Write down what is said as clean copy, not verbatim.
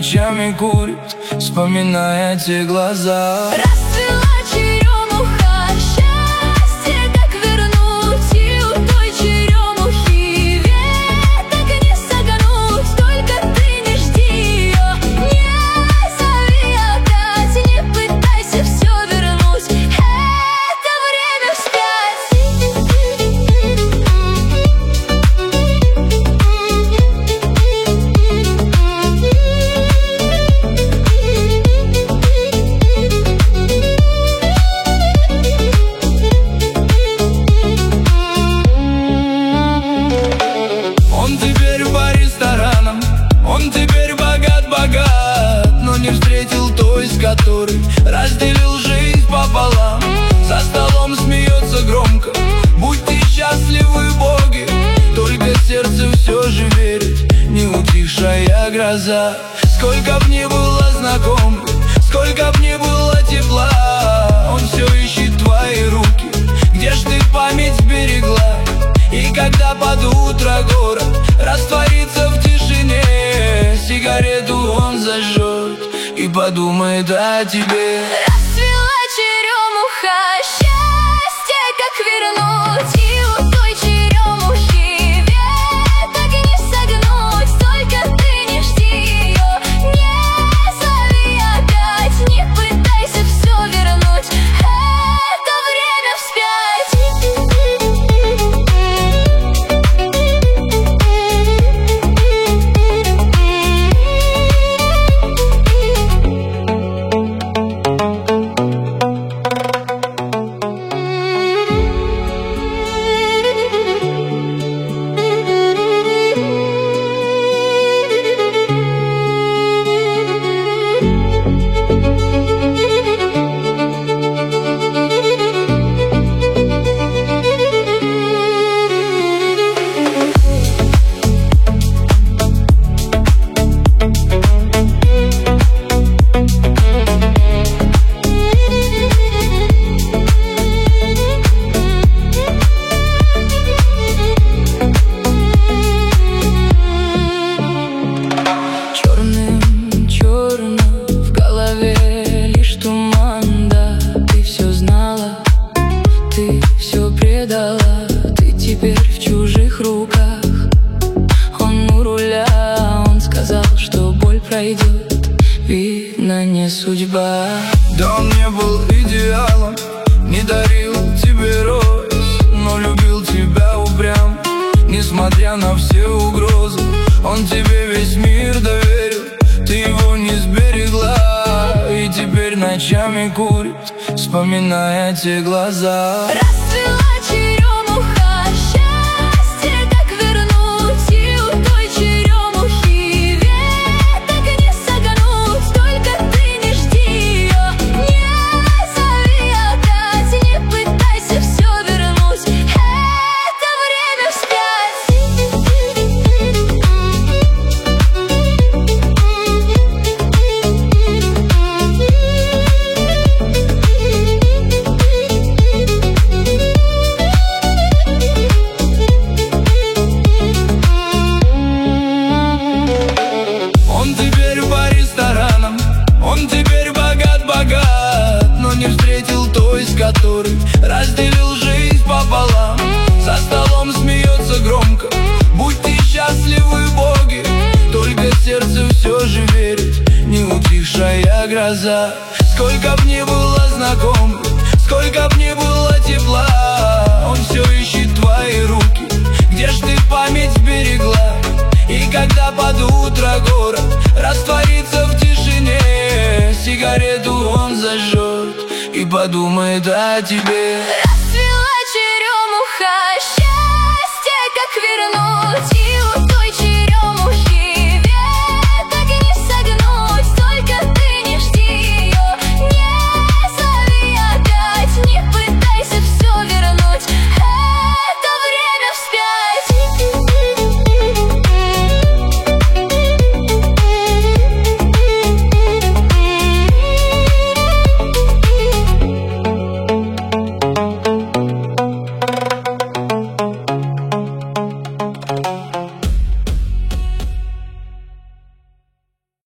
ночами курит, вспоминая те глаза. Расцвела черемуха, счастье как вернуть, и у той черемухи веток не согнуть. Только ты не жди ее, не зови опять, не пытайся все вернуть, это время вспять. Он теперь по ресторанам, он теперь богат-богат, но не встретил той, с которой разделил жизнь пополам. За столом смеется громко, будьте счастливы, боги, только сердце все же верит, не утихшая гроза. Сколько б ни было знакомых, сколько б ни было тепла, он все ищет твои руки, где ж ты память берегла? И когда под утро город растворится в тишине, сигарету он зажжет и подумает о тебе. Расцвела черемуха, счастье как вернуть, и у той черемухи веток не согнуть. Только ты не жди ее, не зови опять, не пытайся все вернуть, это время вспять. Ты теперь в чужих руках. Он у руля, он сказал, что боль пройдет, видно, не судьба. Да он не был идеалом, не дарил тебе роз, но любил тебя упрям, несмотря на все угрозы. Он тебе весь мир доверил, ты его не сберегла, и теперь ночами курит, вспоминая те глаза. Расцвела черемуха, счастье как вернуть, и у той черемухи веток не согнуть. Только ты не жди ее, не зови опять, не пытайся все вернуть, это время вспять. Он теперь по ресторанам, он теперь богат-богат, но не встретил той, с которой разделил жизнь пополам. За столом смеется громко, будьте счастливы, боги, только сердце все же верит, не утихшая гроза. Сколько б ни было знакомых, сколько б ни было тепла, он все ищет твои руки, где ж ты память берегла? И когда под утро город растворится в тишине, сигарету он зажжет и подумает о тебе.